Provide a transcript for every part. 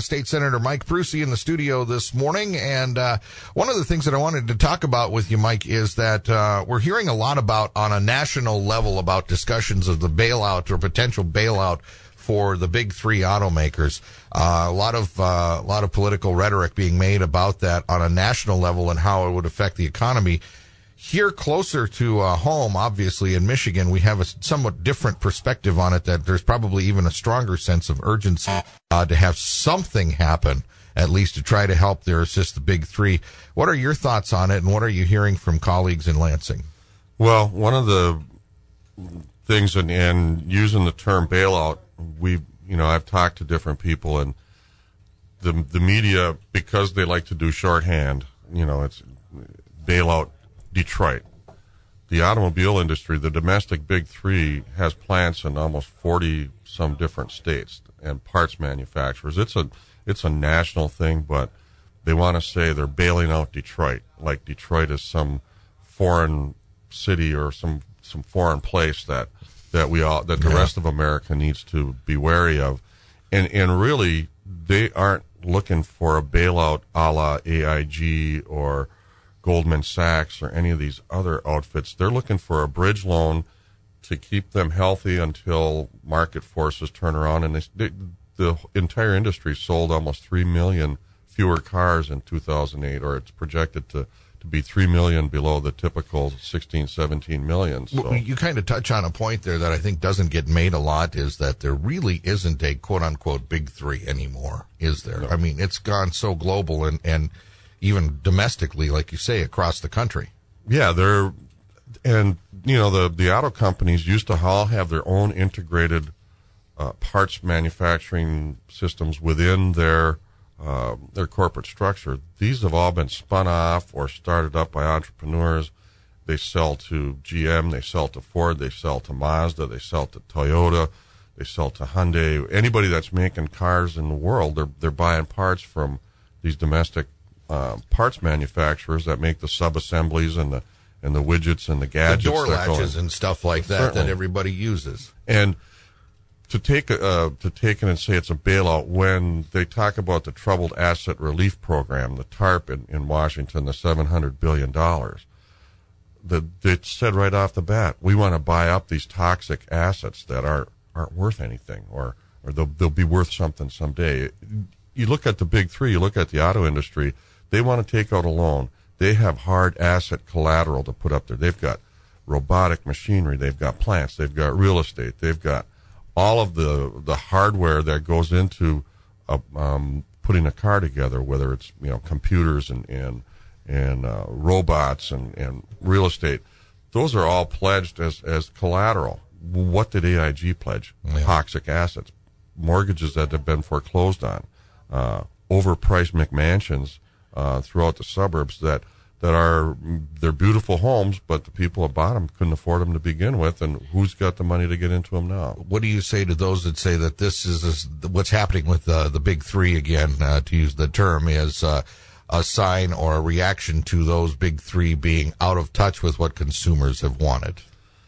State Senator Mike Brucey in the studio this morning. And one of the things that I wanted to talk about with you, Mike, is that we're hearing a lot about, on a national level, about discussions of the bailout or potential bailout for the big three automakers. A lot of political rhetoric being made about that on a national level and how it would affect the economy. Here, closer to home, obviously in Michigan, we have a somewhat different perspective on it, that there's probably even a stronger sense of urgency to have something happen, at least to try to help there assist the big three. What are your thoughts on it, and what are you hearing from colleagues in Lansing? Well, one of the things, and using the term bailout, I've talked to different people, and the media, because they like to do shorthand, it's bailout Detroit. The automobile industry, the domestic big three, has plants in almost 40 some different states and parts manufacturers. It's a national thing, but they want to say they're bailing out Detroit, like Detroit is some foreign city or some foreign place that the rest of America needs to be wary of. And really, they aren't looking for a bailout a la AIG or Goldman Sachs or any of these other outfits. They're looking for a bridge loan to keep them healthy until market forces turn around. And the entire industry sold almost 3 million fewer cars in 2008, or it's projected to be 3 million below the typical 16, 17 million. So. Well, you kind of touch on a point there that I think doesn't get made a lot, is that there really isn't a quote-unquote big three anymore, is there? No. I mean, it's gone so global and even domestically, like you say, across the country. Yeah, the auto companies used to all have their own integrated parts manufacturing systems within their corporate structure. These have all been spun off or started up by entrepreneurs. They sell to GM, they sell to Ford, they sell to Mazda, they sell to Toyota, they sell to Hyundai. Anybody that's making cars in the world, they're buying parts from these domestic parts manufacturers that make the sub-assemblies and the widgets and the gadgets, the door latches and stuff like that. Certainly. That everybody uses. And to take it and say it's a bailout, when they talk about the Troubled Asset Relief Program, the TARP in Washington, the $700 billion, it said right off the bat, we want to buy up these toxic assets that aren't worth anything, or they'll be worth something someday. You look at the big three, you look at the auto industry, they want to take out a loan. They have hard asset collateral to put up there. They've got robotic machinery, they've got plants, they've got real estate, they've got all of the hardware that goes into putting a car together, whether it's computers and robots and real estate. Those are all pledged as collateral. What did AIG pledge? Yeah. Toxic assets, mortgages that have been foreclosed on, overpriced McMansions throughout the suburbs that they're beautiful homes, but the people that bought them couldn't afford them to begin with, and who's got the money to get into them now? What do you say to those that say that this is what's happening with the big three, again, to use the term, is a sign or a reaction to those big three being out of touch with what consumers have wanted?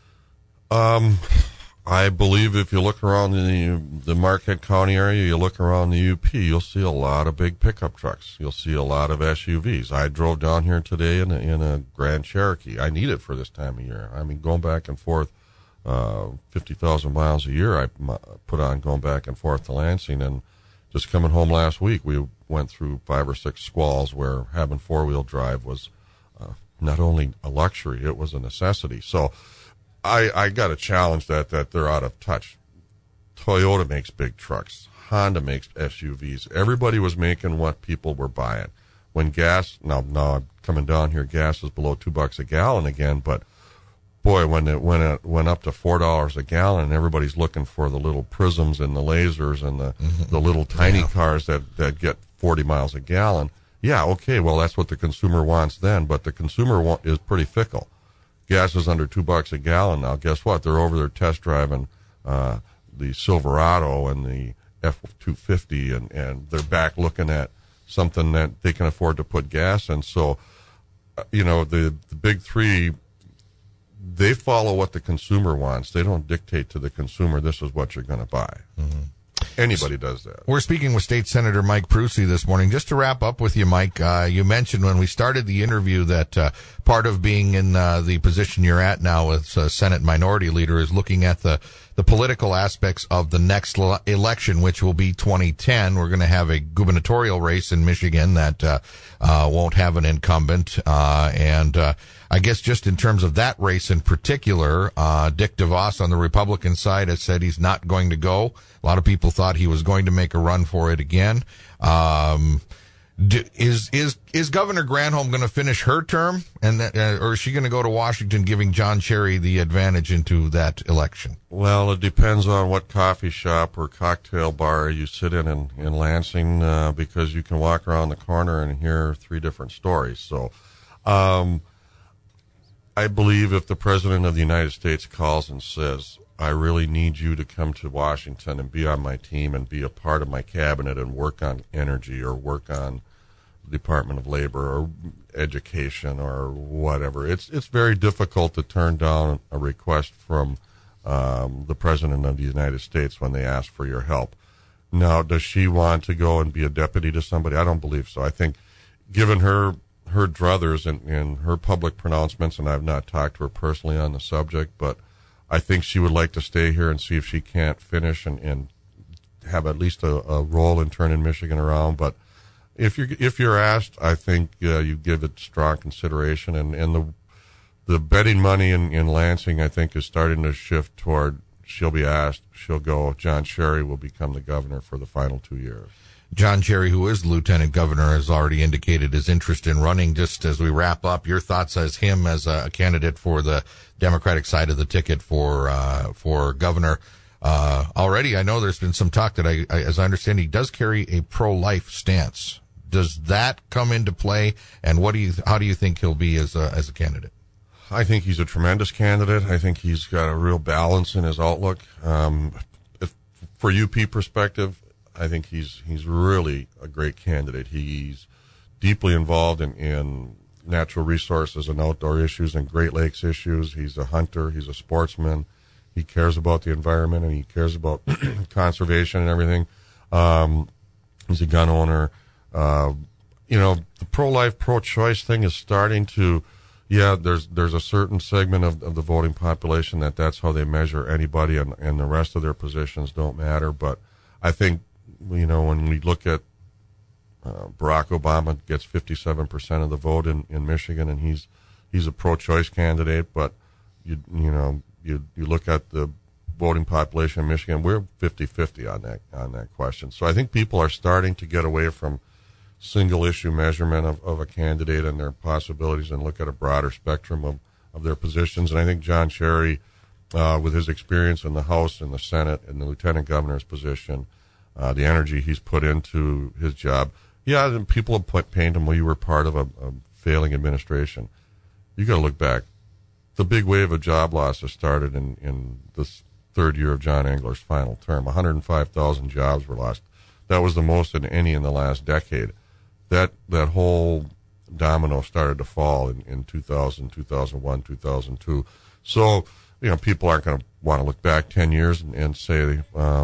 I believe if you look around the Marquette County area, you look around the UP, you'll see a lot of big pickup trucks. You'll see a lot of SUVs. I drove down here today in a Grand Cherokee. I need it for this time of year. I mean, going back and forth, 50,000 miles a year I put on going back and forth to Lansing. And just coming home last week, we went through 5 or 6 squalls where having four-wheel drive was not only a luxury, it was a necessity. So I got to challenge that they're out of touch. Toyota makes big trucks. Honda makes SUVs. Everybody was making what people were buying. When gas, now I'm coming down here, gas is below $2 a gallon again, but boy, when it went up to $4 a gallon, and everybody's looking for the little Prisms and the lasers and the little tiny cars that get 40 miles a gallon. Yeah, okay, well, that's what the consumer wants then, but the consumer is pretty fickle. Gas is under $2 a gallon now. Guess what? They're over there test driving the Silverado and the F-250, and they're back looking at something that they can afford to put gas in. So, the big three, they follow what the consumer wants. They don't dictate to the consumer, this is what you're going to buy. Mm-hmm. Anybody does that. We're speaking with State Senator Mike Prusi this morning. Just to wrap up with you, Mike, you mentioned when we started the interview that part of being in the position you're at now as Senate Minority Leader is looking at the political aspects of the next election, which will be 2010. We're going to have a gubernatorial race in Michigan that won't have an incumbent. I guess just in terms of that race in particular, Dick DeVos on the Republican side has said he's not going to go. A lot of people thought he was going to make a run for it again. Is Governor Granholm going to finish her term, or is she going to go to Washington, giving John Cherry the advantage into that election? Well, it depends on what coffee shop or cocktail bar you sit in Lansing, because you can walk around the corner and hear three different stories. So, I believe if the President of the United States calls and says, I really need you to come to Washington and be on my team and be a part of my cabinet and work on energy or work on the Department of Labor or education or whatever, it's very difficult to turn down a request from the President of the United States when they ask for your help. Now, does she want to go and be a deputy to somebody? I don't believe so. I think given her druthers and her public pronouncements, and I've not talked to her personally on the subject, but I think she would like to stay here and see if she can't finish and have at least a role in turning Michigan around. But if you're asked, I think you give it strong consideration. And the betting money in Lansing, I think, is starting to shift toward she'll be asked, she'll go. John Cherry will become the governor for the final 2 years. John Cherry, who is lieutenant governor, has already indicated his interest in running. Just as we wrap up, your thoughts as him as a candidate for the Democratic side of the ticket for governor. Already, I know there's been some talk that as I understand, he does carry a pro-life stance. Does that come into play? And how do you think he'll be as a candidate? I think he's a tremendous candidate. I think he's got a real balance in his outlook. For UP perspective, I think he's really a great candidate. He's deeply involved in natural resources and outdoor issues and Great Lakes issues. He's a hunter. He's a sportsman. He cares about the environment and he cares about conservation and everything. He's a gun owner. The pro-life, pro-choice thing is starting to, there's a certain segment of the voting population that's how they measure anybody, and the rest of their positions don't matter. But I think, when we look at Barack Obama gets 57% of the vote in Michigan, and he's a pro-choice candidate. But you look at the voting population in Michigan, we're 50-50 on that question. So I think people are starting to get away from single issue measurement of a candidate and their possibilities and look at a broader spectrum of their positions. And I think John Cherry, with his experience in the House and the Senate and the lieutenant governor's position, the energy he's put into his job. Yeah, people have painted him, well, you were part of a failing administration. You got to look back. The big wave of job losses started in this third year of John Engler's final term. 105,000 jobs were lost. That was the most in the last decade. That whole domino started to fall in 2000, 2001, 2002. So, people aren't going to want to look back 10 years and say,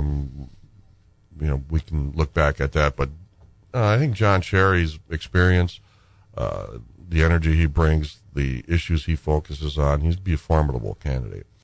we can look back at that. But I think John Cherry's experience, the energy he brings, the issues he focuses on, he'd be a formidable candidate.